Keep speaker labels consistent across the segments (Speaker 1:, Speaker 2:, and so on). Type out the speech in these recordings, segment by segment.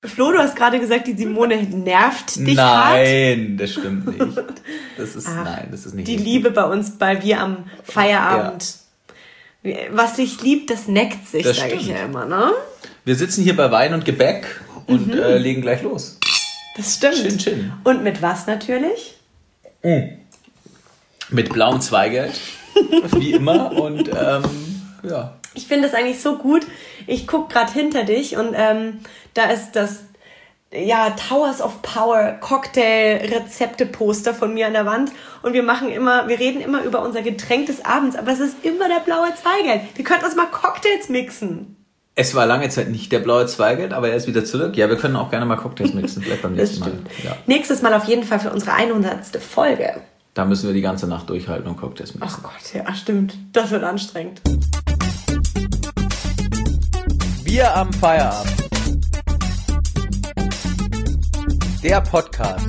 Speaker 1: Flo, du hast gerade gesagt, die Simone nervt dich
Speaker 2: hart. Nein, das stimmt nicht. Das ist nicht
Speaker 1: die Liebe bei uns, bei wir am Feierabend. Ja. Was sich liebt, das neckt sich, sage ich ja immer, ne?
Speaker 2: Wir sitzen hier bei Wein und Gebäck und legen gleich los.
Speaker 1: Das stimmt.
Speaker 2: Chin.
Speaker 1: Und mit was natürlich?
Speaker 2: Mit blauem Zweigeld, wie immer. Und ja.
Speaker 1: Ich finde das eigentlich so gut. Ich gucke gerade hinter dich und da ist das Towers of Power Cocktail-Rezepte-Poster von mir an der Wand und wir reden immer über unser Getränk des Abends, aber es ist immer der blaue Zweigelt. Wir könnten uns mal Cocktails mixen.
Speaker 2: Es war lange Zeit nicht der blaue Zweigelt, aber er ist wieder zurück. Ja, wir können auch gerne mal Cocktails mixen, vielleicht beim nächsten Mal. Ja.
Speaker 1: Nächstes Mal auf jeden Fall für unsere 100. Folge.
Speaker 2: Da müssen wir die ganze Nacht durchhalten und Cocktails mixen.
Speaker 1: Ach Gott, ja, stimmt. Das wird anstrengend.
Speaker 2: Wir am Feierabend. Der Podcast.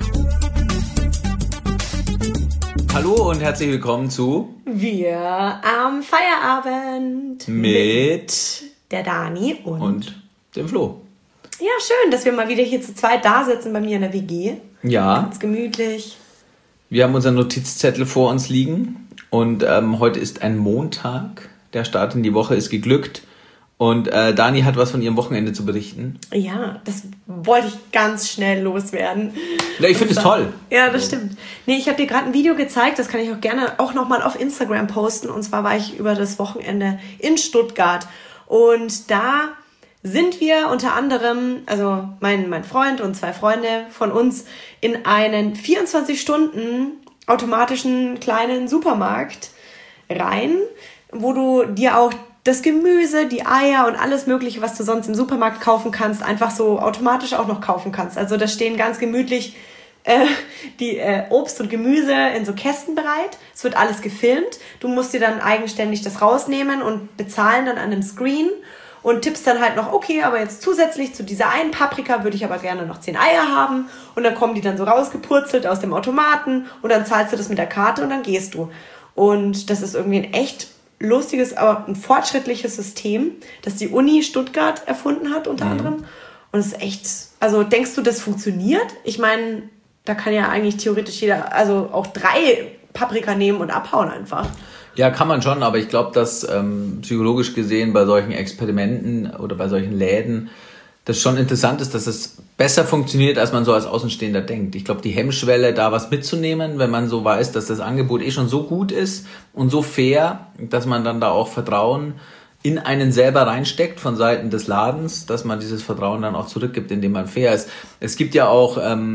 Speaker 2: Hallo und herzlich willkommen zu
Speaker 1: Wir am Feierabend.
Speaker 2: Mit
Speaker 1: der Dani und
Speaker 2: dem Flo.
Speaker 1: Ja, schön, dass wir mal wieder hier zu zweit da sitzen bei mir in der WG.
Speaker 2: Ja.
Speaker 1: Ganz gemütlich.
Speaker 2: Wir haben unseren Notizzettel vor uns liegen und heute ist ein Montag. Der Start in die Woche ist geglückt. Und Dani hat was von ihrem Wochenende zu berichten.
Speaker 1: Ja, das wollte ich ganz schnell loswerden.
Speaker 2: Ja, ich finde es toll.
Speaker 1: Ja, das stimmt. Nee, ich habe dir gerade ein Video gezeigt, das kann ich auch gerne auch nochmal auf Instagram posten. Und zwar war ich über das Wochenende in Stuttgart. Und da sind wir unter anderem, also mein Freund und 2 Freunde von uns, in einen 24-Stunden automatischen kleinen Supermarkt rein, wo du dir auch das Gemüse, die Eier und alles Mögliche, was du sonst im Supermarkt kaufen kannst, einfach so automatisch auch noch kaufen kannst. Also da stehen ganz gemütlich die Obst und Gemüse in so Kästen bereit. Es wird alles gefilmt. Du musst dir dann eigenständig das rausnehmen und bezahlen dann an einem Screen und tippst dann halt noch, okay, aber jetzt zusätzlich zu dieser einen Paprika würde ich aber gerne noch 10 Eier haben. Und dann kommen die dann so rausgepurzelt aus dem Automaten und dann zahlst du das mit der Karte und dann gehst du. Und das ist irgendwie ein echt lustiges, aber ein fortschrittliches System, das die Uni Stuttgart erfunden hat, unter anderem. Und es ist echt, also denkst du, das funktioniert? Ich meine, da kann ja eigentlich theoretisch jeder, also auch 3 Paprika nehmen und abhauen einfach.
Speaker 2: Ja, kann man schon, aber ich glaube, dass psychologisch gesehen bei solchen Experimenten oder bei solchen Läden das schon interessant ist, dass es besser funktioniert, als man so als Außenstehender denkt. Ich glaube, die Hemmschwelle, da was mitzunehmen, wenn man so weiß, dass das Angebot schon so gut ist und so fair, dass man dann da auch Vertrauen in einen selber reinsteckt von Seiten des Ladens, dass man dieses Vertrauen dann auch zurückgibt, indem man fair ist. Es gibt ja auch,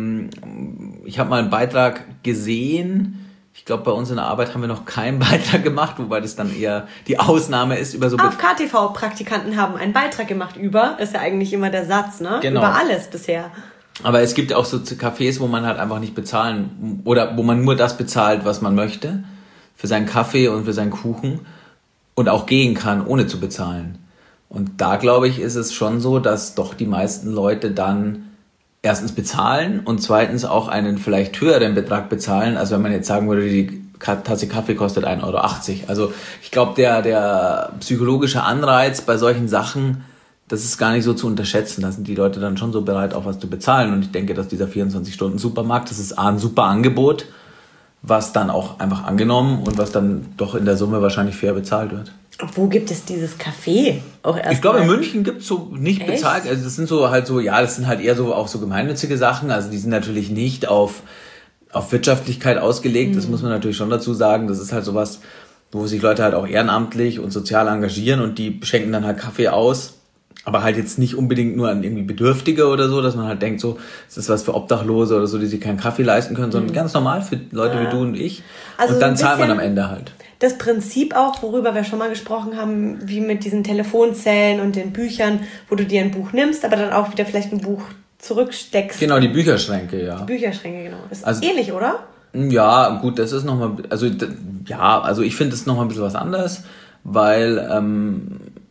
Speaker 2: ich habe mal einen Beitrag gesehen, ich glaube, bei uns in der Arbeit haben wir noch keinen Beitrag gemacht, wobei das dann eher die Ausnahme ist. Über so
Speaker 1: AFK-TV-Praktikanten haben einen Beitrag gemacht ist ja eigentlich immer der Satz, ne?
Speaker 2: Genau.
Speaker 1: Über alles bisher.
Speaker 2: Aber es gibt auch so Cafés, wo man halt einfach nicht bezahlen, oder wo man nur das bezahlt, was man möchte, für seinen Kaffee und für seinen Kuchen und auch gehen kann, ohne zu bezahlen. Und da, glaube ich, ist es schon so, dass doch die meisten Leute dann erstens bezahlen und zweitens auch einen vielleicht höheren Betrag bezahlen, als wenn man jetzt sagen würde, die Tasse Kaffee kostet 1,80 €. Also ich glaube, der psychologische Anreiz bei solchen Sachen, das ist gar nicht so zu unterschätzen. Da sind die Leute dann schon so bereit, auch was zu bezahlen. Und ich denke, dass dieser 24-Stunden-Supermarkt, das ist ein super Angebot, was dann auch einfach angenommen und was dann doch in der Summe wahrscheinlich fair bezahlt wird.
Speaker 1: Wo gibt es dieses Café?
Speaker 2: Ich glaube, in München gibt es so nicht bezahlt. Also das sind so halt so, ja, das sind halt eher so auch so gemeinnützige Sachen. Also die sind natürlich nicht auf Wirtschaftlichkeit ausgelegt. Das muss man natürlich schon dazu sagen. Das ist halt sowas, wo sich Leute halt auch ehrenamtlich und sozial engagieren und die schenken dann halt Kaffee aus. Aber halt jetzt nicht unbedingt nur an irgendwie Bedürftige oder so, dass man halt denkt, so, es ist was für Obdachlose oder so, die sich keinen Kaffee leisten können, sondern ganz normal für Leute wie du und ich. Also und dann zahlt man am Ende halt.
Speaker 1: Das Prinzip auch, worüber wir schon mal gesprochen haben, wie mit diesen Telefonzellen und den Büchern, wo du dir ein Buch nimmst, aber dann auch wieder vielleicht ein Buch zurücksteckst.
Speaker 2: Genau, die Bücherschränke, ja.
Speaker 1: Die Bücherschränke, genau. Ist also ähnlich, oder?
Speaker 2: Ja, gut, das ist nochmal, also ich finde es nochmal ein bisschen was anderes, weil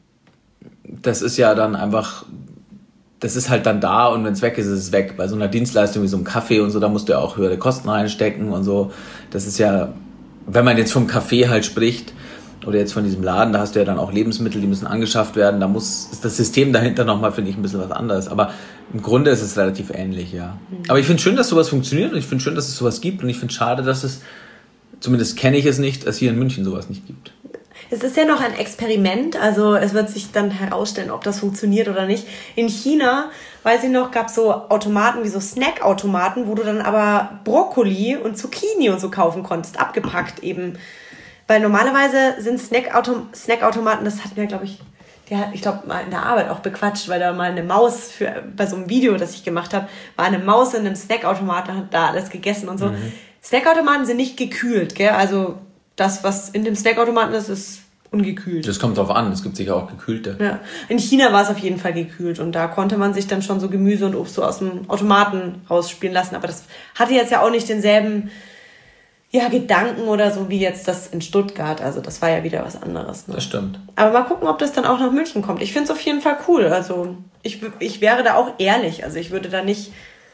Speaker 2: das ist ja dann einfach, das ist halt dann da und wenn es weg ist, ist es weg. Bei so einer Dienstleistung wie so einem Kaffee und so, da musst du ja auch höhere Kosten reinstecken und so. Das ist ja, wenn man jetzt vom Kaffee halt spricht oder jetzt von diesem Laden, da hast du ja dann auch Lebensmittel, die müssen angeschafft werden. Da ist das System dahinter nochmal, finde ich, ein bisschen was anderes. Aber Im Grunde ist es relativ ähnlich, ja. Aber ich finde schön, dass sowas funktioniert und ich finde schön, dass es sowas gibt und ich finde es schade, dass es, zumindest kenne ich es nicht, dass hier in München sowas nicht gibt.
Speaker 1: Es ist ja noch ein Experiment, also es wird sich dann herausstellen, ob das funktioniert oder nicht. In China, weiß ich noch, gab es so Automaten wie so Snackautomaten, wo du dann aber Brokkoli und Zucchini und so kaufen konntest, abgepackt eben. Weil normalerweise sind Snackautomaten, das hat mir, glaube ich, ich glaube, mal in der Arbeit auch bequatscht, weil da mal eine Maus bei so einem Video, das ich gemacht habe, war eine Maus in einem Snackautomaten, hat da alles gegessen und so. Snackautomaten sind nicht gekühlt, gell? Also das, was in dem Snackautomaten ist ungekühlt.
Speaker 2: Das kommt drauf an, es gibt sicher auch gekühlte.
Speaker 1: Ja. In China war es auf jeden Fall gekühlt und da konnte man sich dann schon so Gemüse und Obst so aus dem Automaten rausspielen lassen, aber das hatte jetzt ja auch nicht denselben Gedanken oder so wie jetzt das in Stuttgart, also das war ja wieder was anderes. Ne?
Speaker 2: Das stimmt.
Speaker 1: Aber mal gucken, ob das dann auch nach München kommt. Ich finde es auf jeden Fall cool, also ich wäre da auch ehrlich, also ich würde da nicht,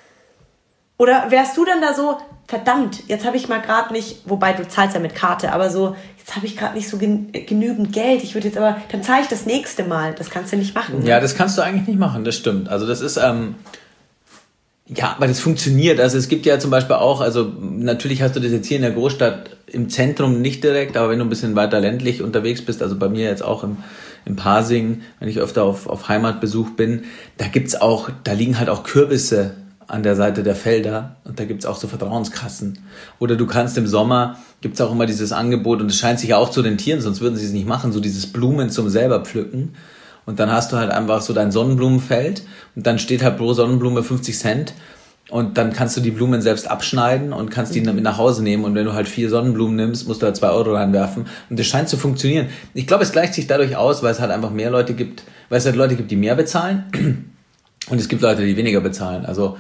Speaker 1: oder wärst du dann da so, verdammt, jetzt habe ich mal gerade nicht, wobei du zahlst ja mit Karte, aber so, jetzt habe ich gerade nicht so genügend Geld, ich würde jetzt aber, dann zahle ich das nächste Mal, das kannst du nicht machen.
Speaker 2: Ja, das kannst du eigentlich nicht machen, das stimmt. Also das ist, ja, aber das funktioniert. Also es gibt ja zum Beispiel auch, also natürlich hast du das jetzt hier in der Großstadt im Zentrum nicht direkt, aber wenn du ein bisschen weiter ländlich unterwegs bist, also bei mir jetzt auch im Pasing, wenn ich öfter auf Heimatbesuch bin, da liegen halt auch Kürbisse an der Seite der Felder und da gibt's auch so Vertrauenskassen. Oder du kannst im Sommer, gibt's auch immer dieses Angebot und es scheint sich ja auch zu rentieren, sonst würden sie es nicht machen, so dieses Blumen zum selber pflücken. Und dann hast du halt einfach so dein Sonnenblumenfeld und dann steht halt pro Sonnenblume 50 Cent und dann kannst du die Blumen selbst abschneiden und kannst die mit nach Hause nehmen und wenn du halt 4 Sonnenblumen nimmst, musst du halt 2 Euro reinwerfen und das scheint zu funktionieren. Ich glaube, es gleicht sich dadurch aus, weil es halt einfach mehr Leute gibt, weil es halt Leute gibt, die mehr bezahlen und es gibt Leute, die weniger bezahlen. Also,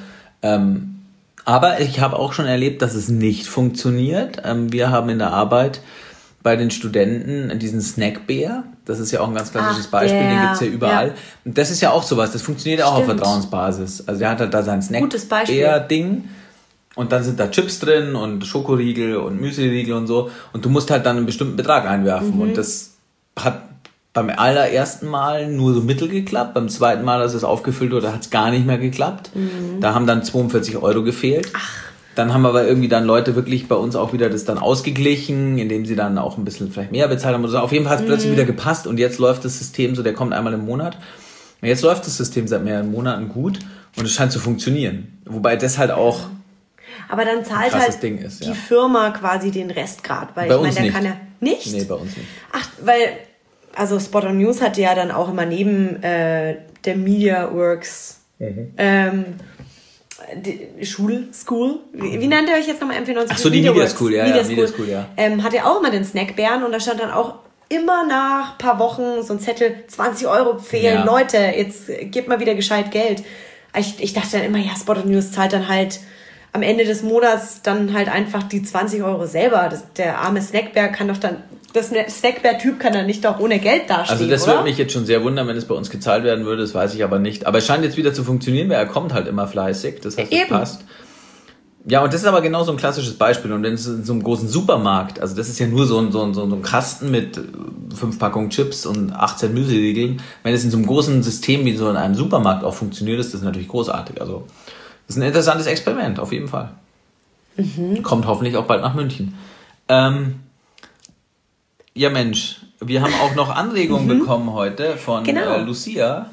Speaker 2: aber ich habe auch schon erlebt, dass es nicht funktioniert. Wir haben in der Arbeit bei den Studenten diesen Snackbär. Das ist ja auch ein ganz klassisches Beispiel, den gibt's ja überall. Ja. Und das ist ja auch sowas, das funktioniert auch auf Vertrauensbasis. Also der hat halt da sein Snackbär-Ding und dann sind da Chips drin und Schokoriegel und Müsliriegel und so und du musst halt dann einen bestimmten Betrag einwerfen und das hat beim allerersten Mal nur so mittel geklappt, beim zweiten Mal, als es aufgefüllt wurde, hat es gar nicht mehr geklappt. Da haben dann 42 Euro gefehlt. Dann haben aber irgendwie dann Leute wirklich bei uns auch wieder das dann ausgeglichen, indem sie dann auch ein bisschen vielleicht mehr bezahlt haben oder so. Auf jeden Fall hat es plötzlich wieder gepasst und jetzt läuft das System so, der kommt einmal im Monat. Und jetzt läuft das System seit mehreren Monaten gut und es scheint zu funktionieren. Wobei das halt auch
Speaker 1: aber dann zahlt halt
Speaker 2: Ding ist,
Speaker 1: die Firma quasi den Restgrad, weil
Speaker 2: bei
Speaker 1: ich meine, der
Speaker 2: nicht.
Speaker 1: kann ja nicht.
Speaker 2: Nee, bei uns nicht.
Speaker 1: Ach, weil also Spot on News hatte ja dann auch immer neben der MediaWorks School. Wie nennt ihr euch jetzt nochmal M94?
Speaker 2: Ach so, die Media School, ja.
Speaker 1: Hat ja auch immer den Snackbären und da stand dann auch immer nach ein paar Wochen so ein Zettel, 20 Euro fehlen, ja. Leute, jetzt gebt mal wieder gescheit Geld. Ich dachte dann immer, ja, Spot on News zahlt dann halt am Ende des Monats dann halt einfach die 20 Euro selber. Der arme Snackbär kann doch dann, das Snackbär-Typ kann dann nicht doch ohne Geld dastehen,
Speaker 2: also das
Speaker 1: oder?
Speaker 2: würde mich jetzt schon sehr wundern, wenn es bei uns gezahlt werden würde, das weiß ich aber nicht. Aber es scheint jetzt wieder zu funktionieren, weil er kommt halt immer fleißig, das heißt, es passt. Ja, und das ist aber genau so ein klassisches Beispiel. Und wenn es in so einem großen Supermarkt, also das ist ja nur so ein Kasten mit 5 Packungen Chips und 18 Müsliriegeln, wenn es in so einem großen System wie so in einem Supermarkt auch funktioniert, ist das natürlich großartig. Also das ist ein interessantes Experiment, auf jeden Fall. Kommt hoffentlich auch bald nach München. Ja Mensch, wir haben auch noch Anregungen bekommen heute von Lucia.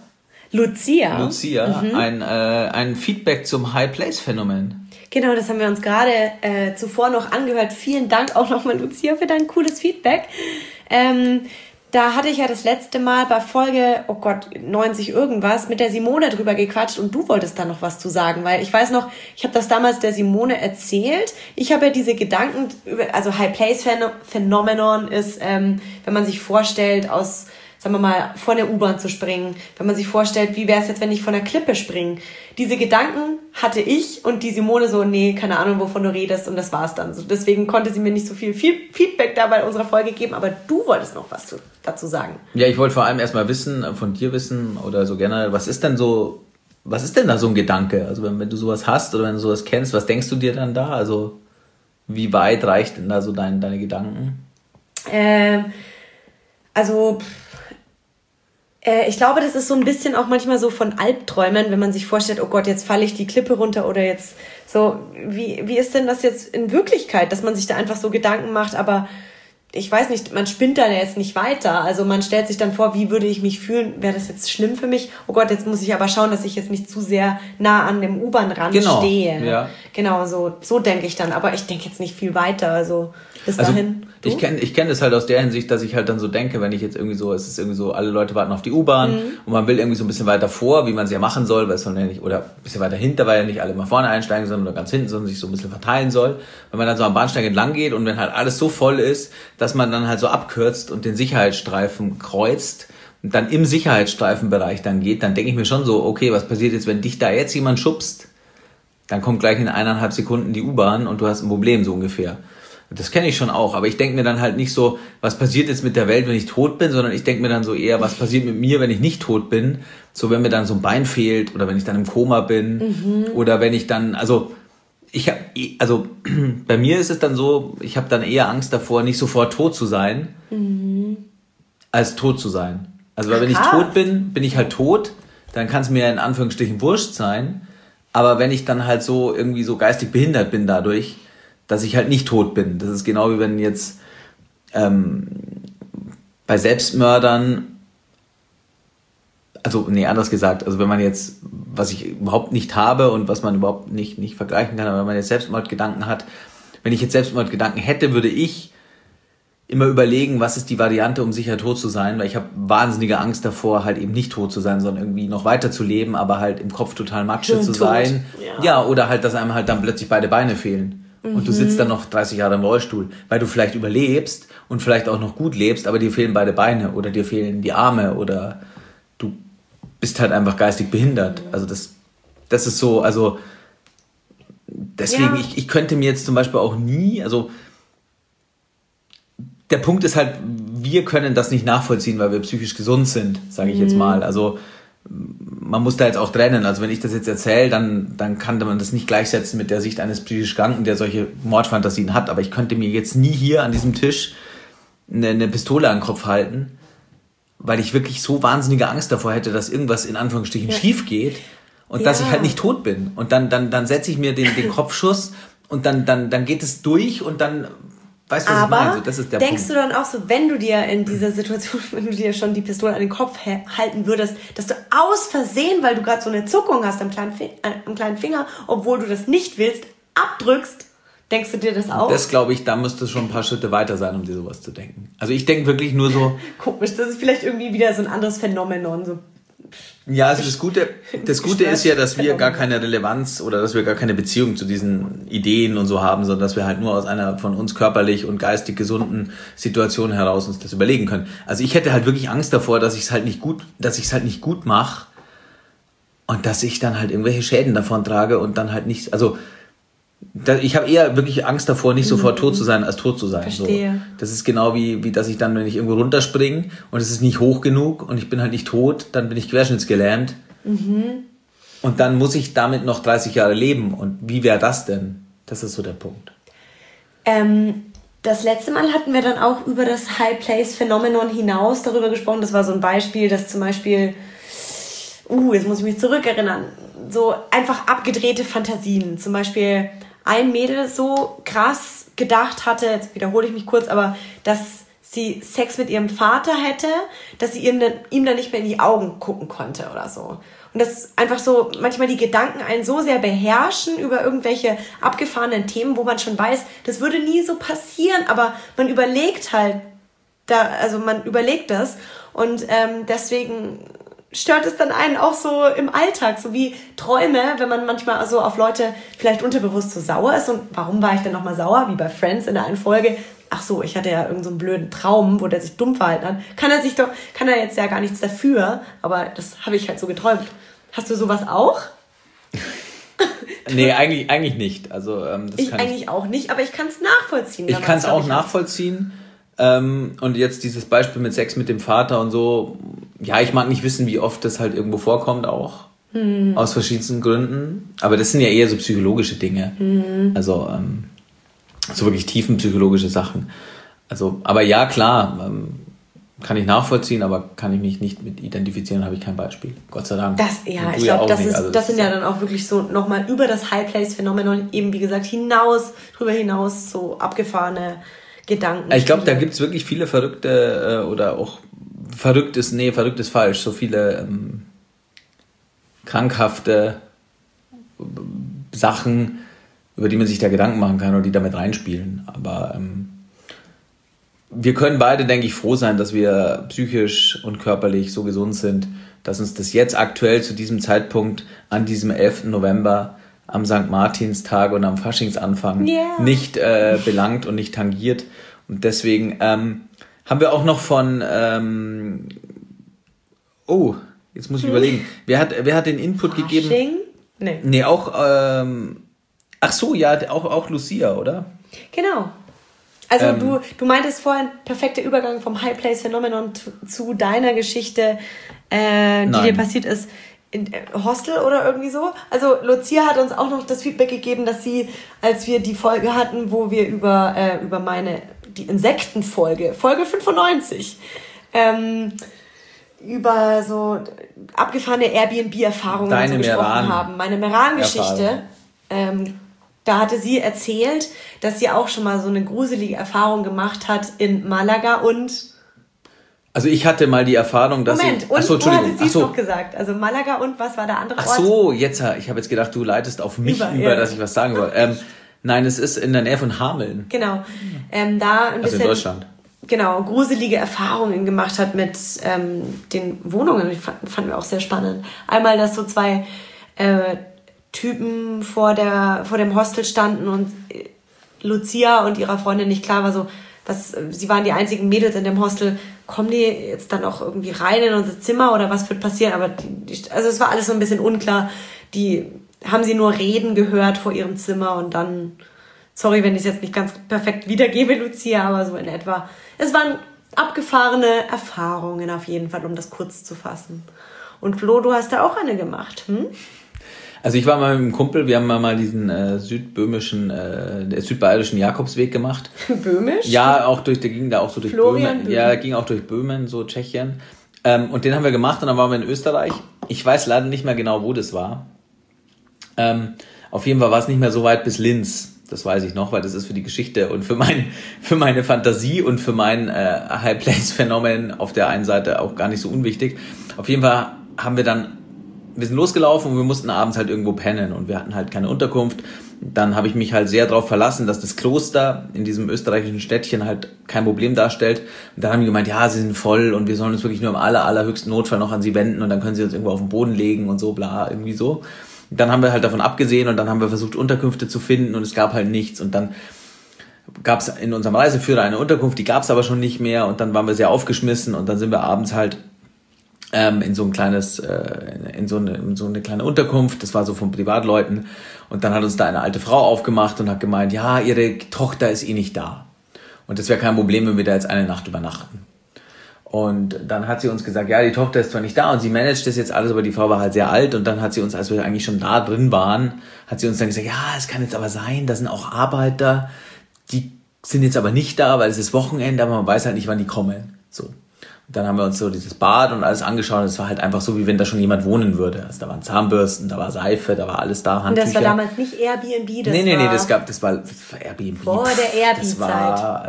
Speaker 2: Ein Feedback zum High Place Phänomen.
Speaker 1: Genau, das haben wir uns gerade zuvor noch angehört. Vielen Dank auch nochmal, Lucia, für dein cooles Feedback. Da hatte ich ja das letzte Mal bei Folge, 90 irgendwas, mit der Simone drüber gequatscht und du wolltest da noch was zu sagen, weil ich weiß noch, ich habe das damals der Simone erzählt. Ich habe ja diese Gedanken, also High-Place-Phänomenon ist, wenn man sich vorstellt, aus, sagen wir mal, von der U-Bahn zu springen, wenn man sich vorstellt, wie wäre es jetzt, wenn ich von der Klippe springe. Diese Gedanken hatte ich und die Simone so, nee, keine Ahnung, wovon du redest und das war's dann. So, deswegen konnte sie mir nicht so viel Feedback da bei unserer Folge geben, aber du wolltest noch was dazu sagen.
Speaker 2: Ja, ich wollte vor allem erstmal von dir wissen oder so generell, was ist denn da so ein Gedanke? Also wenn du sowas hast oder wenn du sowas kennst, was denkst du dir dann da? Also wie weit reicht denn da so deine Gedanken?
Speaker 1: Ich glaube, das ist so ein bisschen auch manchmal so von Albträumen, wenn man sich vorstellt, oh Gott, jetzt falle ich die Klippe runter oder jetzt so, wie ist denn das jetzt in Wirklichkeit, dass man sich da einfach so Gedanken macht, aber ich weiß nicht, man spinnt da jetzt nicht weiter. Also man stellt sich dann vor, wie würde ich mich fühlen? Wäre das jetzt schlimm für mich? Oh Gott, jetzt muss ich aber schauen, dass ich jetzt nicht zu sehr nah an dem U-Bahn-Rand stehe. Ja. Genau, so denke ich dann. Aber ich denke jetzt nicht viel weiter. Also bis dahin.
Speaker 2: Du? Ich kenn das halt aus der Hinsicht, dass ich halt dann so denke, wenn ich jetzt irgendwie so, es ist irgendwie so, alle Leute warten auf die U-Bahn und man will irgendwie so ein bisschen weiter vor, wie man es ja machen soll, weil es soll ja nicht, oder ein bisschen weiter hinter, weil ja nicht alle mal vorne einsteigen sollen oder ganz hinten, sondern sich so ein bisschen verteilen soll. Wenn man dann so am Bahnsteig entlang geht und wenn halt alles so voll ist, dass man dann halt so abkürzt und den Sicherheitsstreifen kreuzt und dann im Sicherheitsstreifenbereich dann geht, dann denke ich mir schon so, okay, was passiert jetzt, wenn dich da jetzt jemand schubst? Dann kommt gleich in 1,5 Sekunden die U-Bahn und du hast ein Problem, so ungefähr. Das kenne ich schon auch, aber ich denke mir dann halt nicht so, was passiert jetzt mit der Welt, wenn ich tot bin, sondern ich denke mir dann so eher, was passiert mit mir, wenn ich nicht tot bin, so wenn mir dann so ein Bein fehlt oder wenn ich dann im Koma bin oder wenn ich dann, bei mir ist es dann so, ich habe dann eher Angst davor, nicht sofort tot zu sein, als tot zu sein. Also weil wenn ich tot bin, bin ich halt tot, dann kann es mir in Anführungsstrichen wurscht sein, aber wenn ich dann halt so irgendwie so geistig behindert bin dadurch, dass ich halt nicht tot bin. Das ist genau wie wenn jetzt bei Selbstmördern, anders gesagt, also wenn man jetzt, was ich überhaupt nicht habe und was man überhaupt nicht vergleichen kann, aber wenn man jetzt Selbstmordgedanken hat, wenn ich jetzt Selbstmordgedanken hätte, würde ich immer überlegen, was ist die Variante, um sicher tot zu sein, weil ich habe wahnsinnige Angst davor, halt eben nicht tot zu sein, sondern irgendwie noch weiter zu leben, aber halt im Kopf total Matsche zu sein. Ja, oder halt, dass einem halt dann plötzlich beide Beine fehlen. Und du sitzt dann noch 30 Jahre im Rollstuhl, weil du vielleicht überlebst und vielleicht auch noch gut lebst, aber dir fehlen beide Beine oder dir fehlen die Arme oder du bist halt einfach geistig behindert. Also das ist so, also deswegen, ich könnte mir jetzt zum Beispiel auch nie, also der Punkt ist halt, wir können das nicht nachvollziehen, weil wir psychisch gesund sind, sage ich jetzt mal. Also man muss da jetzt auch trennen. Also wenn ich das jetzt erzähle, dann kann man das nicht gleichsetzen mit der Sicht eines psychisch Kranken, der solche Mordfantasien hat. Aber ich könnte mir jetzt nie hier an diesem Tisch eine Pistole an den Kopf halten, weil ich wirklich so wahnsinnige Angst davor hätte, dass irgendwas in Anführungsstrichen schief geht und dass ich halt nicht tot bin. Und dann setze ich mir den Kopfschuss und dann geht es durch und dann... Weißt du, was ich meine? Also das ist der
Speaker 1: denkst
Speaker 2: Punkt.
Speaker 1: Du dann auch so, wenn du dir in dieser Situation, wenn du dir schon die Pistole an den Kopf halten würdest, dass du aus Versehen, weil du gerade so eine Zuckung hast am kleinen Finger, obwohl du das nicht willst, abdrückst, denkst du dir das auch?
Speaker 2: Das glaube ich, da müsste es schon ein paar Schritte weiter sein, um dir sowas zu denken. Also ich denke wirklich nur so...
Speaker 1: Komisch, das ist vielleicht irgendwie wieder so ein anderes Phänomenon, so...
Speaker 2: Ja, also das Gute ist ja, dass wir gar keine Relevanz oder dass wir gar keine Beziehung zu diesen Ideen und so haben, sondern dass wir halt nur aus einer von uns körperlich und geistig gesunden Situation heraus uns das überlegen können. Also ich hätte halt wirklich Angst davor, dass ich es halt nicht gut mache und dass ich dann halt irgendwelche Schäden davon trage und dann halt nicht, also ich habe eher wirklich Angst davor, nicht sofort tot zu sein, als tot zu sein.
Speaker 1: Verstehe.
Speaker 2: So. Das ist genau wie dass ich dann, wenn ich irgendwo runterspringe und es ist nicht hoch genug und ich bin halt nicht tot, dann bin ich querschnittsgelähmt. Und dann muss ich damit noch 30 Jahre leben. Und wie wäre das denn? Das ist so der Punkt.
Speaker 1: Das letzte Mal hatten wir dann auch über das High-Place-Phänomenon hinaus darüber gesprochen. Das war so ein Beispiel, dass zum Beispiel, jetzt muss ich mich zurückerinnern, so einfach abgedrehte Fantasien. Zum Beispiel ein Mädel so krass gedacht hatte, jetzt wiederhole ich mich kurz, aber dass sie Sex mit ihrem Vater hätte, dass sie ihm dann nicht mehr in die Augen gucken konnte oder so. Und das einfach so, manchmal die Gedanken einen so sehr beherrschen über irgendwelche abgefahrenen Themen, wo man schon weiß, das würde nie so passieren, aber man überlegt halt, man überlegt das und deswegen stört es dann einen auch so im Alltag, so wie Träume, wenn man manchmal so auf Leute vielleicht unterbewusst so sauer ist. Und warum war ich denn nochmal sauer, wie bei Friends in der einen Folge? Ach so, ich hatte ja irgendeinen so einen blöden Traum, wo der sich dumm verhalten hat. Kann er jetzt ja gar nichts dafür, aber das habe ich halt so geträumt. Hast du sowas auch?
Speaker 2: Nee, eigentlich nicht. Also,
Speaker 1: ich eigentlich auch nicht, aber ich kann es nachvollziehen.
Speaker 2: Ich kann es auch nachvollziehen. Und jetzt dieses Beispiel mit Sex mit dem Vater und so, ja, ich mag nicht wissen, wie oft das halt irgendwo vorkommt auch, aus verschiedensten Gründen, aber das sind ja eher so psychologische Dinge, also so wirklich tiefenpsychologische Sachen, also, aber ja, klar, kann ich nachvollziehen, aber kann ich mich nicht mit identifizieren, habe ich kein Beispiel. Gott sei Dank.
Speaker 1: Ich glaube, das sind ja dann auch wirklich so nochmal über das High-Place-Phänomenon eben, wie gesagt, drüber hinaus so abgefahrene Gedanken.
Speaker 2: Ich glaube, da gibt es wirklich viele verrückte oder auch verrückt ist falsch, so viele krankhafte Sachen, über die man sich da Gedanken machen kann und die damit reinspielen. Aber wir können beide, denke ich, froh sein, dass wir psychisch und körperlich so gesund sind, dass uns das jetzt aktuell zu diesem Zeitpunkt an diesem 11. November am St. Martinstag und am Faschingsanfang nicht belangt und nicht tangiert. Und deswegen haben wir auch noch von jetzt muss ich überlegen. Wer hat den Input gegeben? Nee, auch auch Lucia, oder?
Speaker 1: Genau. Also du meintest vorhin, perfekter Übergang vom High-Place-Phänomenon zu deiner Geschichte, die dir passiert ist in Hostel oder irgendwie so. Also Lucia hat uns auch noch das Feedback gegeben, dass sie, als wir die Folge hatten, wo wir über die Insektenfolge, Folge 95, über so abgefahrene Airbnb-Erfahrungen so gesprochen haben. Meine Meran-Geschichte. Da hatte sie erzählt, dass sie auch schon mal so eine gruselige Erfahrung gemacht hat in Malaga und...
Speaker 2: Also ich hatte mal die Erfahrung, dass
Speaker 1: Entschuldigung. Hatte sie es noch gesagt. Also Malaga und was war der andere Ort?
Speaker 2: Ich habe jetzt gedacht, du leitest auf mich über, dass ich was sagen wollte. Nein, es ist in der Nähe von Hameln.
Speaker 1: Genau. Da ein bisschen...
Speaker 2: in Deutschland.
Speaker 1: Genau, gruselige Erfahrungen gemacht hat mit den Wohnungen. Die fanden wir auch sehr spannend. Einmal, dass so zwei Typen vor dem Hostel standen und Lucia und ihrer Freundin nicht klar war, so, sie waren die einzigen Mädels in dem Hostel, kommen die jetzt dann auch irgendwie rein in unser Zimmer oder was wird passieren? Aber also es war alles so ein bisschen unklar. Die haben sie nur reden gehört vor ihrem Zimmer und dann, sorry, wenn ich es jetzt nicht ganz perfekt wiedergebe, Lucia, aber so in etwa. Es waren abgefahrene Erfahrungen auf jeden Fall, um das kurz zu fassen. Und Flo, du hast da auch eine gemacht,
Speaker 2: Also ich war mal mit einem Kumpel, wir haben mal diesen südbayerischen Jakobsweg gemacht.
Speaker 1: Böhmisch?
Speaker 2: Ja, der ging da auch so durch
Speaker 1: Florian
Speaker 2: Böhmen. Ja, ging auch durch Böhmen, so Tschechien. Und den haben wir gemacht und dann waren wir in Österreich. Ich weiß leider nicht mehr genau, wo das war. Auf jeden Fall war es nicht mehr so weit bis Linz. Das weiß ich noch, weil das ist für die Geschichte und für meine Fantasie und für mein High-Place-Phänomen auf der einen Seite auch gar nicht so unwichtig. Auf jeden Fall wir sind losgelaufen und wir mussten abends halt irgendwo pennen und wir hatten halt keine Unterkunft. Dann habe ich mich halt sehr darauf verlassen, dass das Kloster in diesem österreichischen Städtchen halt kein Problem darstellt. Und dann haben die gemeint, ja, sie sind voll und wir sollen uns wirklich nur im allerhöchsten Notfall noch an sie wenden und dann können sie uns irgendwo auf den Boden legen und so, bla, irgendwie so. Dann haben wir halt davon abgesehen und dann haben wir versucht, Unterkünfte zu finden und es gab halt nichts. Und dann gab es in unserem Reiseführer eine Unterkunft, die gab es aber schon nicht mehr und dann waren wir sehr aufgeschmissen und dann sind wir abends halt in so eine kleine Unterkunft, das war so von Privatleuten und dann hat uns da eine alte Frau aufgemacht und hat gemeint, ja, ihre Tochter ist nicht da und das wäre kein Problem, wenn wir da jetzt eine Nacht übernachten. Und dann hat sie uns gesagt, ja, die Tochter ist zwar nicht da und sie managt das jetzt alles, aber die Frau war halt sehr alt und dann hat sie uns, als wir eigentlich schon da drin waren, hat sie uns dann gesagt, ja, es kann jetzt aber sein, da sind auch Arbeiter, die sind jetzt aber nicht da, weil es ist Wochenende, aber man weiß halt nicht, wann die kommen. So. Und dann haben wir uns so dieses Bad und alles angeschaut und es war halt einfach so, wie wenn da schon jemand wohnen würde. Also da waren Zahnbürsten, da war Seife, da war alles da, Handtücher.
Speaker 1: Und das war damals nicht Airbnb,
Speaker 2: Nee, das war Airbnb.
Speaker 1: Vor der Airbnb-Zeit.
Speaker 2: Das war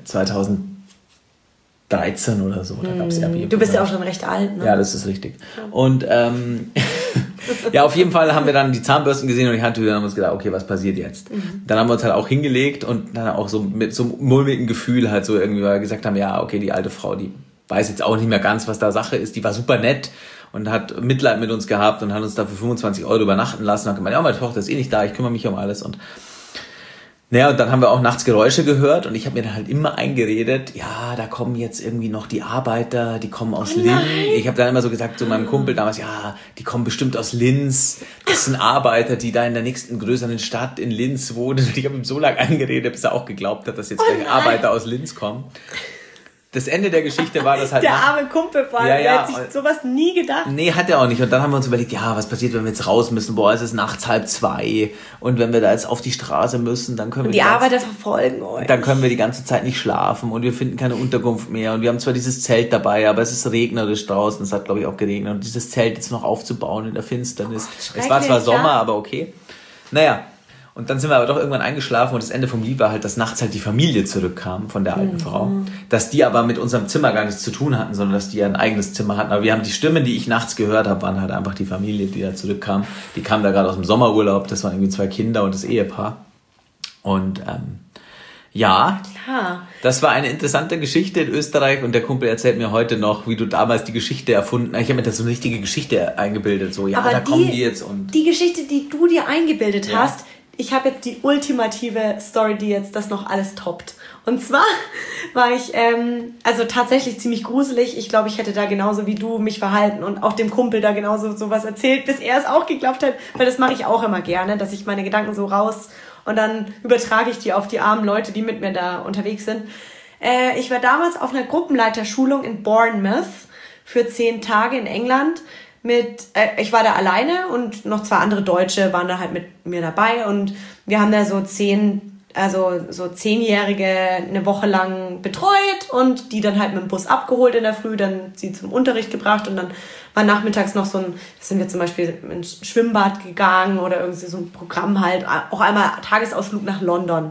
Speaker 2: 2013 oder so, da gab es Airbnb.
Speaker 1: Du bist ja auch schon recht alt, ne?
Speaker 2: Ja, das ist richtig. Und ja, auf jeden Fall haben wir dann die Zahnbürsten gesehen und die Handtücher und haben uns gedacht, okay, was passiert jetzt? Dann haben wir uns halt auch hingelegt und dann auch so mit so einem mulmigen Gefühl halt so irgendwie, weil wir gesagt haben, ja, okay, die alte Frau, die weiß jetzt auch nicht mehr ganz, was da Sache ist. Die war super nett und hat Mitleid mit uns gehabt und hat uns da für 25 € übernachten lassen und hat gemeint, ja, meine Tochter ist nicht da, ich kümmere mich um alles. Und naja, und dann haben wir auch nachts Geräusche gehört und ich habe mir dann halt immer eingeredet, ja, da kommen jetzt irgendwie noch die Arbeiter, die kommen aus Linz. Ich habe dann immer so gesagt zu meinem Kumpel damals, ja, die kommen bestimmt aus Linz. Das sind Arbeiter, die da in der nächsten größeren Stadt in Linz wohnen. Und ich habe ihm so lange eingeredet, bis er auch geglaubt hat, dass jetzt gleich Arbeiter aus Linz kommen. das Ende der Geschichte war, dass halt...
Speaker 1: Der arme Kumpel vor allem, der hat sich sowas nie gedacht.
Speaker 2: Nee, hat er auch nicht. Und dann haben wir uns überlegt, ja, was passiert, wenn wir jetzt raus müssen? Boah, es ist nachts 1:30 und wenn wir da jetzt auf die Straße müssen, dann können wir...
Speaker 1: Und die Arbeiter verfolgen euch.
Speaker 2: Dann können wir die ganze Zeit nicht schlafen und wir finden keine Unterkunft mehr. Und wir haben zwar dieses Zelt dabei, aber es ist regnerisch draußen. Es hat, glaube ich, auch geregnet. Und dieses Zelt jetzt noch aufzubauen in der Finsternis. Es war zwar Sommer, aber okay. Naja. Und dann sind wir aber doch irgendwann eingeschlafen und das Ende vom Lied war halt, dass nachts halt die Familie zurückkam von der alten Frau. Dass die aber mit unserem Zimmer gar nichts zu tun hatten, sondern dass die ein eigenes Zimmer hatten. Aber wir haben die Stimmen, die ich nachts gehört habe, waren halt einfach die Familie, die da zurückkam. Die kamen da gerade aus dem Sommerurlaub, das waren irgendwie 2 Kinder und das Ehepaar. Und ja, klar. Das war eine interessante Geschichte in Österreich und der Kumpel erzählt mir heute noch, wie du damals die Geschichte erfunden hast. Ich habe mir das so eine richtige Geschichte eingebildet. So, ja, aber da kommen die jetzt und...
Speaker 1: Die Geschichte, die du dir eingebildet hast... Ich habe jetzt die ultimative Story, die jetzt das noch alles toppt. Und zwar war ich also tatsächlich ziemlich gruselig. Ich glaube, ich hätte da genauso wie du mich verhalten und auch dem Kumpel da genauso sowas erzählt, bis er es auch geglaubt hat. Weil das mache ich auch immer gerne, dass ich meine Gedanken so raus und dann übertrage ich die auf die armen Leute, die mit mir da unterwegs sind. Ich war damals auf einer Gruppenleiterschulung in Bournemouth für 10 Tage in England. Ich war da alleine und noch 2 andere Deutsche waren da halt mit mir dabei und wir haben da so 10-Jährige eine Woche lang betreut und die dann halt mit dem Bus abgeholt in der Früh, dann sie zum Unterricht gebracht und dann war nachmittags noch sind wir zum Beispiel ins Schwimmbad gegangen oder irgendwie so ein Programm halt, auch einmal Tagesausflug nach London.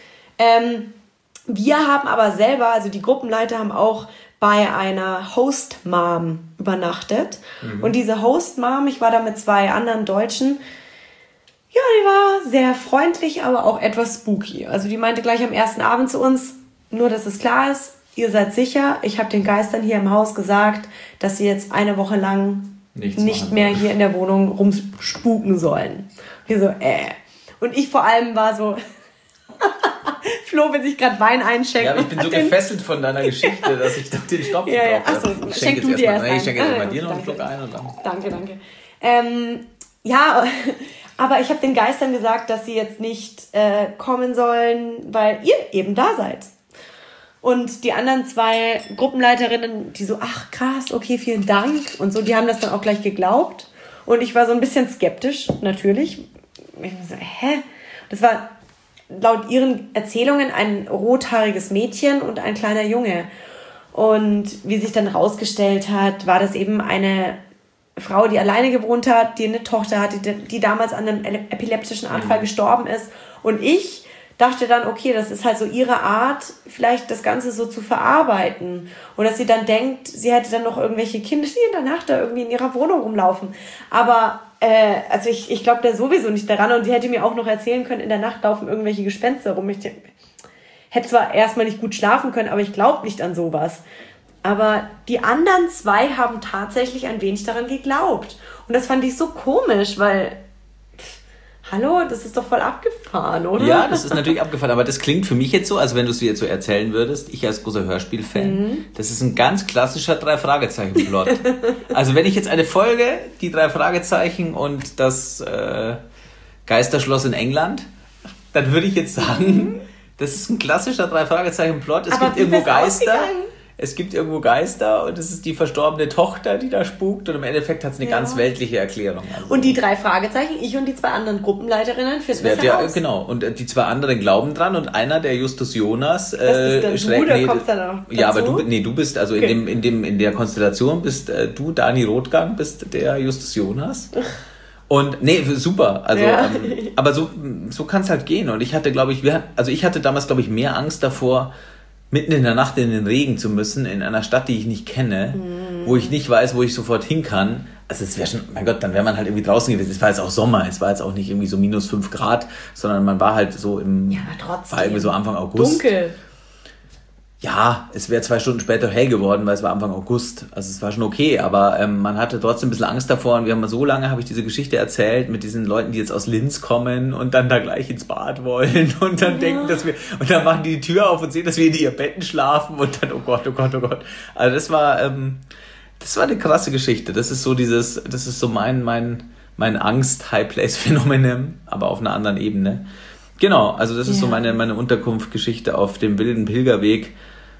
Speaker 1: Wir haben aber selber, also die Gruppenleiter haben auch bei einer Host Mom übernachtet. Und diese Host Mom, ich war da mit 2 anderen Deutschen, ja, die war sehr freundlich, aber auch etwas spooky. Also die meinte gleich am ersten Abend zu uns, nur dass es klar ist, ihr seid sicher, ich habe den Geistern hier im Haus gesagt, dass sie jetzt eine Woche lang nicht mehr hier in der Wohnung rumspuken sollen. Wir so, Und ich vor allem war so... Flo will sich gerade Wein einschenken.
Speaker 2: Ja, aber ich bin so gefesselt von deiner Geschichte, dass ich doch den Stopp brauche.
Speaker 1: Achso, schenk du dir erst ein.
Speaker 2: Ich schenke jetzt mal dir noch einen Schluck ein. Und dann.
Speaker 1: Danke. Ja, aber ich habe den Geistern gesagt, dass sie jetzt nicht kommen sollen, weil ihr eben da seid. Und die anderen 2 Gruppenleiterinnen, die so, ach krass, okay, vielen Dank. Und so, die haben das dann auch gleich geglaubt. Und ich war so ein bisschen skeptisch, natürlich. Ich war so, Das war... laut ihren Erzählungen ein rothaariges Mädchen und ein kleiner Junge. Und wie sich dann rausgestellt hat, war das eben eine Frau, die alleine gewohnt hat, die eine Tochter hatte, die damals an einem epileptischen Anfall gestorben ist. Und ich dachte dann, okay, das ist halt so ihre Art, vielleicht das Ganze so zu verarbeiten. Und dass sie dann denkt, sie hätte dann noch irgendwelche Kinder, die in der Nacht da irgendwie in ihrer Wohnung rumlaufen. Aber also ich glaube da sowieso nicht daran. Und sie hätte mir auch noch erzählen können, in der Nacht laufen irgendwelche Gespenster rum. Ich hätte zwar erstmal nicht gut schlafen können, aber ich glaube nicht an sowas. Aber die anderen 2 haben tatsächlich ein wenig daran geglaubt. Und das fand ich so komisch, weil... Hallo, das ist doch voll abgefahren, oder?
Speaker 2: Ja, das ist natürlich abgefahren, aber das klingt für mich jetzt so, als wenn du es dir jetzt so erzählen würdest, ich als großer Hörspiel-Fan, das ist ein ganz klassischer 3-Fragezeichen-Plot. Also wenn ich jetzt eine Folge, die 3 Fragezeichen und das Geisterschloss in England, dann würde ich jetzt sagen, das ist ein klassischer 3-Fragezeichen-Plot. Es gibt irgendwo Geister und es ist die verstorbene Tochter, die da spukt und im Endeffekt hat es eine ganz weltliche Erklärung. Also
Speaker 1: und die 3 Fragezeichen, ich und die 2 anderen Gruppenleiterinnen finden das heraus.
Speaker 2: Genau, und die 2 anderen glauben dran und einer, der Justus Jonas...
Speaker 1: das ist dann du, kommst dann auch dazu?
Speaker 2: Ja, aber du bist, also okay. in der Konstellation bist du, Dani Rothgang, bist der Justus Jonas. Und super, also aber so kann es halt gehen. Und ich hatte, glaube ich, ich hatte damals, glaube ich, mehr Angst davor, mitten in der Nacht in den Regen zu müssen, in einer Stadt, die ich nicht kenne, wo ich nicht weiß, wo ich sofort hin kann. Also es wäre schon, mein Gott, dann wäre man halt irgendwie draußen gewesen. Es war jetzt auch Sommer, es war jetzt auch nicht irgendwie so -5 Grad, sondern man war halt so war irgendwie so Anfang August.
Speaker 1: Dunkel.
Speaker 2: Ja, es wäre 2 Stunden später hell geworden, weil es war Anfang August. Also es war schon okay, aber man hatte trotzdem ein bisschen Angst davor. Und habe ich diese Geschichte erzählt mit diesen Leuten, die jetzt aus Linz kommen und dann da gleich ins Bad wollen und dann denken, und dann machen die Tür auf und sehen, dass wir in ihren Betten schlafen und dann, oh Gott, oh Gott, oh Gott. Also das war eine krasse Geschichte. Das ist so mein Angst-High-Place-Phänomen, aber auf einer anderen Ebene. Genau, also das ist so meine Unterkunft-Geschichte auf dem wilden Pilgerweg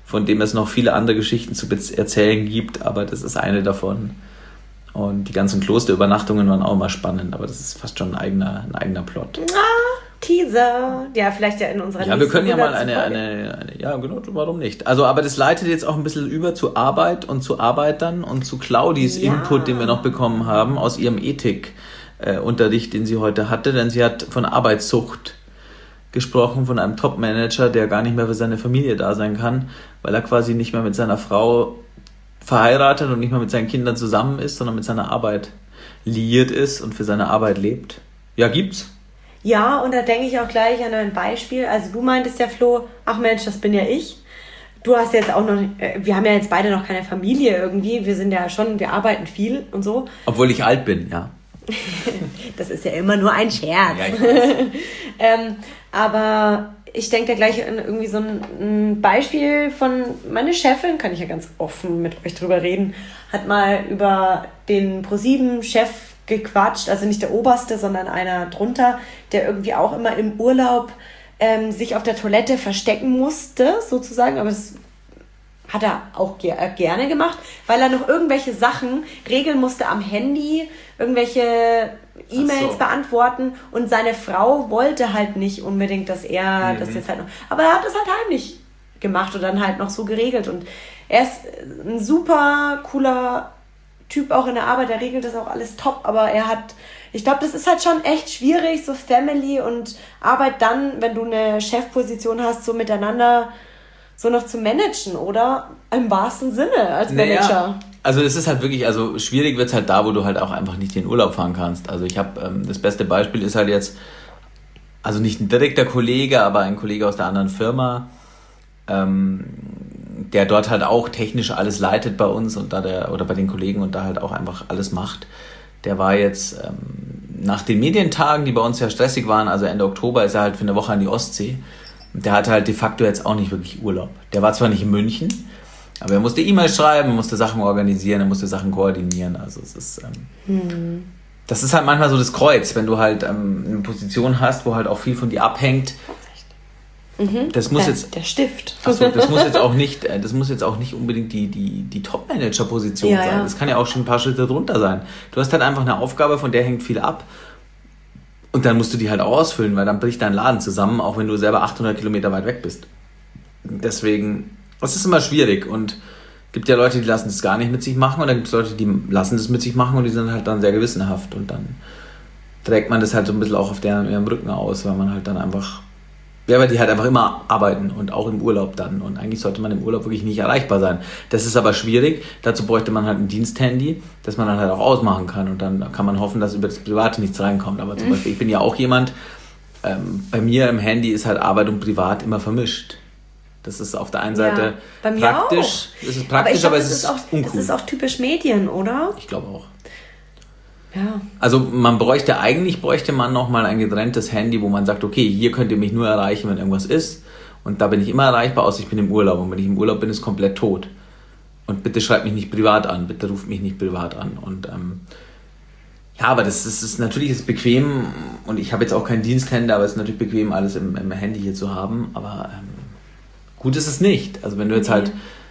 Speaker 2: von dem es noch viele andere Geschichten zu erzählen gibt, aber das ist eine davon. Und die ganzen Klosterübernachtungen waren auch immer spannend, aber das ist fast schon ein eigener Plot.
Speaker 1: Teaser. Ja, vielleicht ja in unserer
Speaker 2: Ja, wir können ja mal eine ja, genau, warum nicht? Also, aber das leitet jetzt auch ein bisschen über zu Arbeit und zu Arbeitern und zu Claudis Input, den wir noch bekommen haben aus ihrem Ethikunterricht, den sie heute hatte, denn sie hat von Arbeitssucht gesprochen, von einem Top-Manager, der gar nicht mehr für seine Familie da sein kann, weil er quasi nicht mehr mit seiner Frau verheiratet und nicht mehr mit seinen Kindern zusammen ist, sondern mit seiner Arbeit liiert ist und für seine Arbeit lebt. Ja, gibt's.
Speaker 1: Ja, und da denke ich auch gleich an ein Beispiel. Also du meintest ja, Flo, ach Mensch, das bin ja ich. Du hast jetzt auch noch, wir haben ja jetzt beide noch keine Familie irgendwie. Wir sind ja schon, wir arbeiten viel und so.
Speaker 2: Obwohl ich alt bin, ja.
Speaker 1: Das ist ja immer nur ein Scherz. Ja, ich weiß. Aber ich denke da gleich an irgendwie so ein Beispiel von meine Chefin, kann ich ja ganz offen mit euch drüber reden, hat mal über den ProSieben-Chef gequatscht, also nicht der Oberste, sondern einer drunter, der irgendwie auch immer im Urlaub sich auf der Toilette verstecken musste, sozusagen, aber das hat er auch gerne gemacht, weil er noch irgendwelche Sachen regeln musste am Handy, irgendwelche E-Mails beantworten und seine Frau wollte halt nicht unbedingt, dass er das jetzt halt noch, aber er hat das halt heimlich gemacht und dann halt noch so geregelt und er ist ein super cooler Typ auch in der Arbeit, der regelt das auch alles top, aber ich glaube, das ist halt schon echt schwierig, so Family und Arbeit dann, wenn du eine Chefposition hast, so miteinander so noch zu managen, oder? Im wahrsten Sinne als Manager.
Speaker 2: Naja, also es ist halt wirklich, also schwierig wird es halt da, wo du halt auch einfach nicht in den Urlaub fahren kannst. Also ich habe, das beste Beispiel ist halt jetzt, also nicht ein direkter Kollege, aber ein Kollege aus der anderen Firma, der dort halt auch technisch alles leitet bei uns und oder bei den Kollegen und da halt auch einfach alles macht. Der war jetzt nach den Medientagen, die bei uns ja stressig waren, also Ende Oktober, ist er halt für eine Woche an die Ostsee. Und der hatte halt de facto jetzt auch nicht wirklich Urlaub. Der war zwar nicht in München, aber er musste E-Mails schreiben, musste Sachen organisieren, er musste Sachen koordinieren. Also es ist, das ist halt manchmal so das Kreuz, wenn du halt eine Position hast, wo halt auch viel von dir abhängt. Das muss
Speaker 1: der Stift.
Speaker 2: Achso, das muss jetzt auch nicht unbedingt die Top-Manager-Position sein. Ja. Das kann ja auch schon ein paar Schritte drunter sein. Du hast halt einfach eine Aufgabe, von der hängt viel ab. Und dann musst du die halt auch ausfüllen, weil dann bricht dein Laden zusammen, auch wenn du selber 800 Kilometer weit weg bist. Deswegen, das ist immer schwierig und gibt ja Leute, die lassen das gar nicht mit sich machen und dann gibt es Leute, die lassen das mit sich machen und die sind halt dann sehr gewissenhaft und dann trägt man das halt so ein bisschen auch auf ihrem Rücken aus, weil man halt dann einfach, ja, weil die halt einfach immer arbeiten und auch im Urlaub dann und eigentlich sollte man im Urlaub wirklich nicht erreichbar sein. Das ist aber schwierig, dazu bräuchte man halt ein Diensthandy, das man dann halt auch ausmachen kann und dann kann man hoffen, dass über das Private nichts reinkommt. Aber zum Beispiel, ich bin ja auch jemand, bei mir im Handy ist halt Arbeit und Privat immer vermischt. Das ist auf der einen Seite praktisch, es ist praktisch, aber es ist uncool.
Speaker 1: Das ist auch typisch Medien, oder?
Speaker 2: Ich glaube auch.
Speaker 1: Ja.
Speaker 2: Also bräuchte man nochmal ein getrenntes Handy, wo man sagt, okay, hier könnt ihr mich nur erreichen, wenn irgendwas ist. Und da bin ich immer erreichbar, außer ich bin im Urlaub. Und wenn ich im Urlaub bin, ist komplett tot. Und bitte schreibt mich nicht privat an, bitte ruft mich nicht privat an. Und ja, aber das ist natürlich ist bequem. Und ich habe jetzt auch kein Diensthandy, aber es ist natürlich bequem, alles im Handy hier zu haben. Aber gut ist es nicht. Also wenn du jetzt halt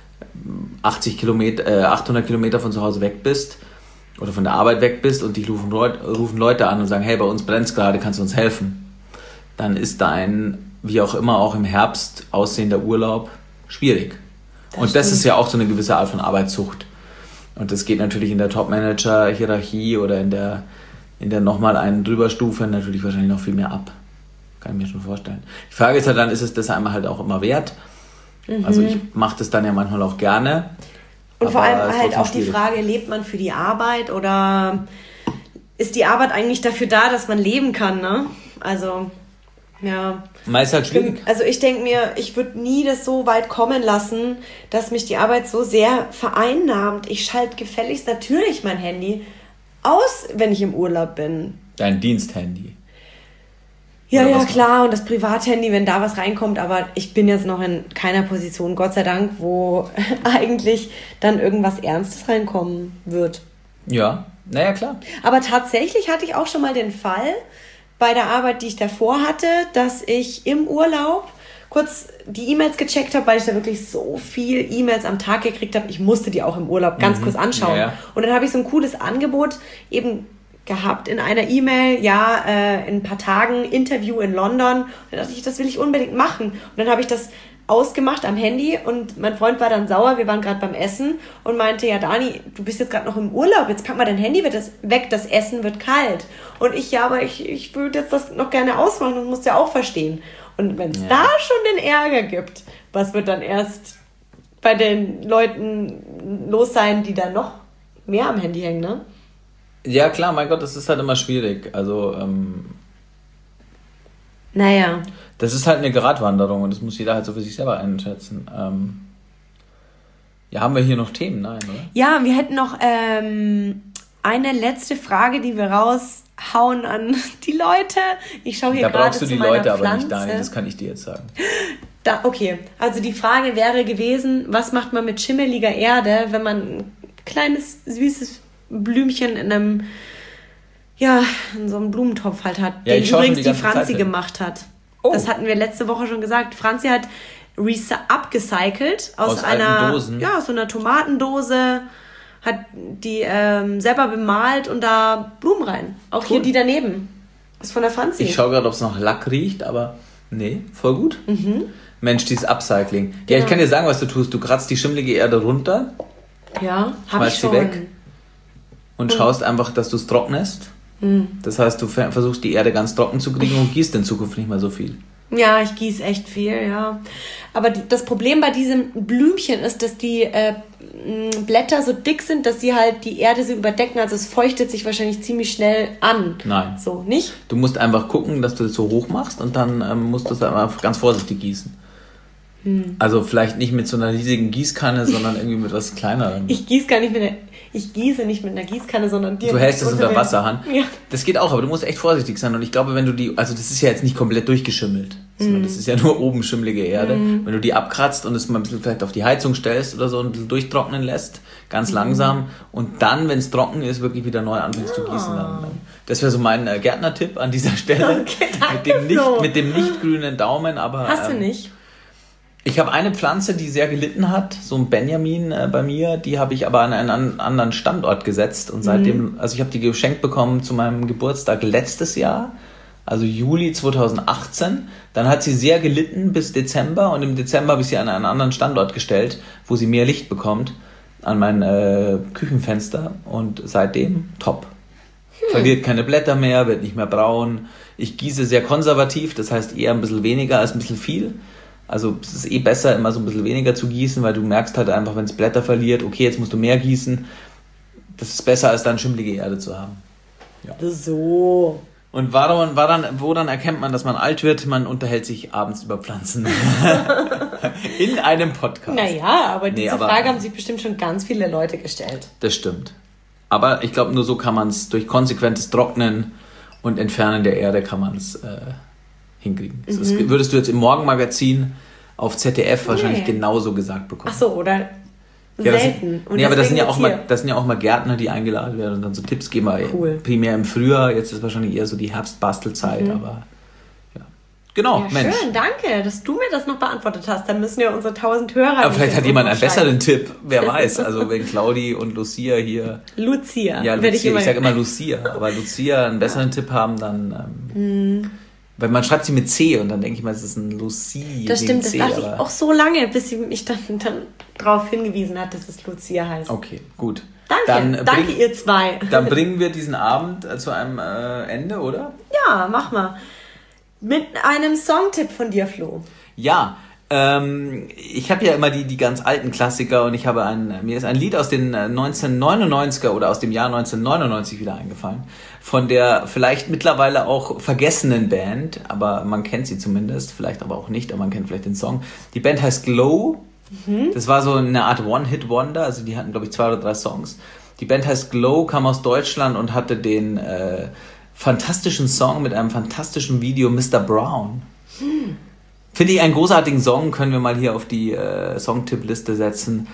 Speaker 2: 800 Kilometer von zu Hause weg bist, oder von der Arbeit weg bist und dich rufen Leute an und sagen, hey, bei uns brennt es gerade, kannst du uns helfen? Dann ist dein, wie auch immer, auch im Herbst aussehender Urlaub schwierig. Das ist ja auch so eine gewisse Art von Arbeitssucht. Und das geht natürlich in der Top-Manager-Hierarchie oder in der nochmal einen Drüberstufe natürlich wahrscheinlich noch viel mehr ab. Kann ich mir schon vorstellen. Die Frage ist halt dann, ist es das einmal halt auch immer wert? Also ich mache das dann ja manchmal auch gerne.
Speaker 1: Und vor allem halt auch die Frage, lebt man für die Arbeit oder ist die Arbeit eigentlich dafür da, dass man leben kann, ne? Also, ja.
Speaker 2: Meist halt schwierig.
Speaker 1: Also ich denke mir, ich würde nie das so weit kommen lassen, dass mich die Arbeit so sehr vereinnahmt. Ich schalte gefälligst natürlich mein Handy aus, wenn ich im Urlaub bin.
Speaker 2: Dein Diensthandy.
Speaker 1: Ja, klar, und das Privathandy, wenn da was reinkommt, aber ich bin jetzt noch in keiner Position, Gott sei Dank, wo eigentlich dann irgendwas Ernstes reinkommen wird.
Speaker 2: Ja, naja, klar.
Speaker 1: Aber tatsächlich hatte ich auch schon mal den Fall bei der Arbeit, die ich davor hatte, dass ich im Urlaub kurz die E-Mails gecheckt habe, weil ich da wirklich so viel E-Mails am Tag gekriegt habe. Ich musste die auch im Urlaub ganz kurz anschauen. Ja. Und dann habe ich so ein cooles Angebot eben gehabt in einer E-Mail, in ein paar Tagen Interview in London. Und dann dachte ich, das will ich unbedingt machen. Und dann habe ich das ausgemacht am Handy und mein Freund war dann sauer, wir waren gerade beim Essen und meinte, ja Dani, du bist jetzt gerade noch im Urlaub, jetzt pack mal dein Handy weg, das Essen wird kalt. Und aber ich würde jetzt das noch gerne ausmachen und musst ja auch verstehen. Und wenn es da schon den Ärger gibt, was wird dann erst bei den Leuten los sein, die dann noch mehr am Handy hängen, ne?
Speaker 2: Ja klar, mein Gott, das ist halt immer schwierig, also
Speaker 1: naja.
Speaker 2: Das ist halt eine Gratwanderung und das muss jeder halt so für sich selber einschätzen. Haben wir hier noch Themen? Nein, oder?
Speaker 1: Ja, wir hätten noch eine letzte Frage, die wir raushauen an die Leute. Ich schaue hier gerade zu meiner Pflanze. Da brauchst du die Leute aber nicht, Daniel, das kann ich dir jetzt sagen. Okay, also die Frage wäre gewesen, was macht man mit schimmeliger Erde, wenn man ein kleines, süßes Blümchen in so einem Blumentopf halt hat, den übrigens die Franzi gemacht hat. Oh. Das hatten wir letzte Woche schon gesagt. Franzi hat upgecycelt aus einer Dosen. Ja, aus so einer Tomatendose, hat die selber bemalt und da Blumen rein. Auch hier die daneben. Das ist von der Franzi.
Speaker 2: Ich schaue gerade, ob es noch Lack riecht, aber nee, voll gut. Mhm. Mensch, dieses Upcycling. Ja, genau. Ich kann dir sagen, was du tust. Du kratzt die schimmelige Erde runter.
Speaker 1: Ja, habe ich schon.
Speaker 2: Sie weg und schaust einfach, dass du es trocknest. Das heißt, du versuchst die Erde ganz trocken zu kriegen und gießt in Zukunft nicht mehr so viel.
Speaker 1: Ja, ich gieße echt viel, ja. Aber das Problem bei diesem Blümchen ist, dass die Blätter so dick sind, dass sie halt die Erde so überdecken. Also es feuchtet sich wahrscheinlich ziemlich schnell an.
Speaker 2: Nein.
Speaker 1: So, nicht?
Speaker 2: Du musst einfach gucken, dass du das so hoch machst und dann musst du es einfach ganz vorsichtig gießen. Also vielleicht nicht mit so einer riesigen Gießkanne, sondern irgendwie mit was kleinerem.
Speaker 1: Ich gieße nicht mit einer Gießkanne, sondern
Speaker 2: dir. Du hältst es unter Wasserhahn. Ja. Das geht auch, aber du musst echt vorsichtig sein. Und ich glaube, wenn du also das ist ja jetzt nicht komplett durchgeschimmelt. Das ist ja nur oben schimmelige Erde. Wenn du die abkratzt und es mal ein bisschen vielleicht auf die Heizung stellst oder so und ein bisschen durchtrocknen lässt, ganz langsam. Und dann, wenn es trocken ist, wirklich wieder neu anfängst zu gießen. Dann. Das wäre so mein Gärtnertipp an dieser Stelle.
Speaker 1: Okay, danke,
Speaker 2: mit dem nicht grünen Daumen. Aber
Speaker 1: hast du nicht?
Speaker 2: Ich habe eine Pflanze, die sehr gelitten hat, so ein Benjamin bei mir, die habe ich aber an einen anderen Standort gesetzt und seitdem, also ich habe die geschenkt bekommen zu meinem Geburtstag letztes Jahr, also Juli 2018, dann hat sie sehr gelitten bis Dezember und im Dezember habe ich sie an einen anderen Standort gestellt, wo sie mehr Licht bekommt, an mein Küchenfenster und seitdem top. Verliert keine Blätter mehr, wird nicht mehr braun. Ich gieße sehr konservativ, das heißt eher ein bisschen weniger als ein bisschen viel. Also es ist besser, immer so ein bisschen weniger zu gießen, weil du merkst halt einfach, wenn es Blätter verliert, okay, jetzt musst du mehr gießen. Das ist besser, als dann schimmelige Erde zu haben. Ja.
Speaker 1: So.
Speaker 2: Und woran erkennt man, dass man alt wird? Man unterhält sich abends über Pflanzen. In einem Podcast.
Speaker 1: Naja, aber diese Frage haben sich bestimmt schon ganz viele Leute gestellt.
Speaker 2: Das stimmt. Aber ich glaube, nur so kann man es durch konsequentes Trocknen und Entfernen der Erde kann man es hinkriegen. Das würdest du jetzt im Morgenmagazin auf ZDF wahrscheinlich genauso gesagt bekommen.
Speaker 1: Ach so, oder selten.
Speaker 2: Aber das sind ja auch mal Gärtner, die eingeladen werden und dann so Tipps geben. Cool. Primär im Frühjahr, jetzt ist wahrscheinlich eher so die Herbstbastelzeit, aber ja. Genau, ja, Mensch.
Speaker 1: Schön, danke, dass du mir das noch beantwortet hast. Dann müssen ja unsere 1000 Hörer...
Speaker 2: Aber vielleicht hat jemand einen besseren Tipp, wer weiß. Also wenn Claudi und Lucia hier...
Speaker 1: Lucia.
Speaker 2: Ja, Lucia. Ich sage immer Lucia. Aber Lucia einen besseren Tipp haben, dann... Weil man schreibt sie mit C und dann denke ich mal, es ist ein Lucie.
Speaker 1: Das stimmt, das dachte ich auch so lange, bis sie mich dann darauf hingewiesen hat, dass es Lucia heißt.
Speaker 2: Okay, gut.
Speaker 1: Danke ihr zwei.
Speaker 2: Dann bringen wir diesen Abend zu einem Ende, oder?
Speaker 1: Ja, mach mal. Mit einem Songtipp von dir, Flo.
Speaker 2: Ja, ich habe ja immer die ganz alten Klassiker und mir ist ein Lied aus den 1999er oder aus dem Jahr 1999 wieder eingefallen. Von der vielleicht mittlerweile auch vergessenen Band, aber man kennt sie zumindest, vielleicht aber auch nicht, aber man kennt vielleicht den Song. Die Band heißt Glow. Das war so eine Art One-Hit-Wonder, also die hatten, glaube ich, 2 oder 3 Songs. Die Band heißt Glow, kam aus Deutschland und hatte den fantastischen Song mit einem fantastischen Video, Mr. Brown. Finde ich einen großartigen Song, können wir mal hier auf die Songtipp-Liste setzen.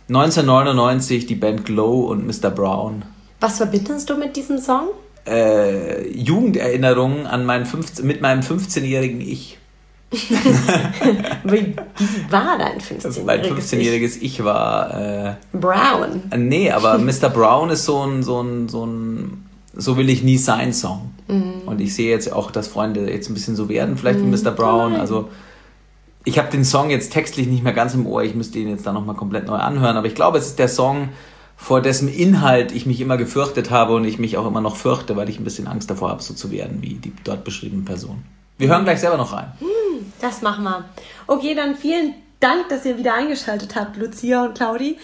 Speaker 2: 1999, die Band Glow und Mr. Brown.
Speaker 1: Was verbindest du mit diesem Song?
Speaker 2: Jugenderinnerungen an mit meinem 15-jährigen Ich.
Speaker 1: Wie war dein 15-jähriges
Speaker 2: Mein 15-jähriges Ich war...
Speaker 1: Brown.
Speaker 2: Nee, aber Mr. Brown ist so ein So will ich nie sein Song. Und ich sehe jetzt auch, dass Freunde jetzt ein bisschen so werden, vielleicht wie Mr. Brown. Also ich habe den Song jetzt textlich nicht mehr ganz im Ohr, ich müsste ihn jetzt da nochmal komplett neu anhören, aber ich glaube, es ist der Song, vor dessen Inhalt ich mich immer gefürchtet habe und ich mich auch immer noch fürchte, weil ich ein bisschen Angst davor habe, so zu werden wie die dort beschriebene Person. Wir hören gleich selber noch rein.
Speaker 1: Das machen wir. Okay, dann vielen Dank, dass ihr wieder eingeschaltet habt, Lucia und Claudi.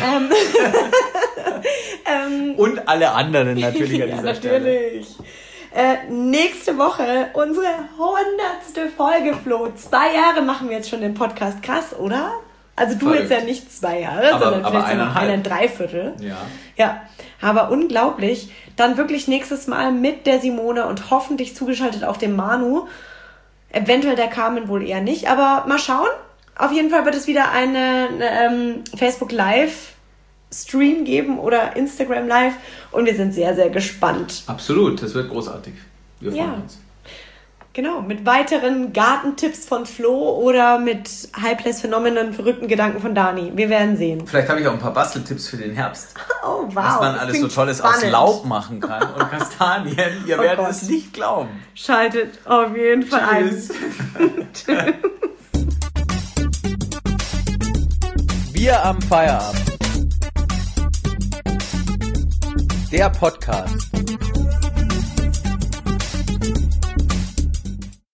Speaker 2: Und alle anderen natürlich an dieser Stelle.
Speaker 1: Natürlich. Nächste Woche unsere 100. Folge, Flo. 2 Jahre machen wir jetzt schon den Podcast. Krass, oder? Also du
Speaker 2: Verrückt.
Speaker 1: jetzt ja nicht 2 Jahre, sondern vielleicht noch
Speaker 2: 1,5.
Speaker 1: 1,75.
Speaker 2: Ja.
Speaker 1: Ja, aber unglaublich. Dann wirklich nächstes Mal mit der Simone und hoffentlich zugeschaltet auch dem Manu. Eventuell der Carmen wohl eher nicht, aber mal schauen. Auf jeden Fall wird es wieder eine Facebook Live Stream geben oder Instagram Live und wir sind sehr, sehr gespannt.
Speaker 2: Absolut, das wird großartig. Wir freuen uns.
Speaker 1: Genau, mit weiteren Gartentipps von Flo oder mit High-Place-Phänomenen, verrückten Gedanken von Dani. Wir werden sehen.
Speaker 2: Vielleicht habe ich auch ein paar Basteltipps für den Herbst.
Speaker 1: Oh, wow.
Speaker 2: Was man alles so Tolles aus Laub machen kann und Kastanien. Ihr werdet es nicht glauben.
Speaker 1: Schaltet auf jeden Fall ein.
Speaker 2: Tschüss. Wir am Feierabend. Der Podcast.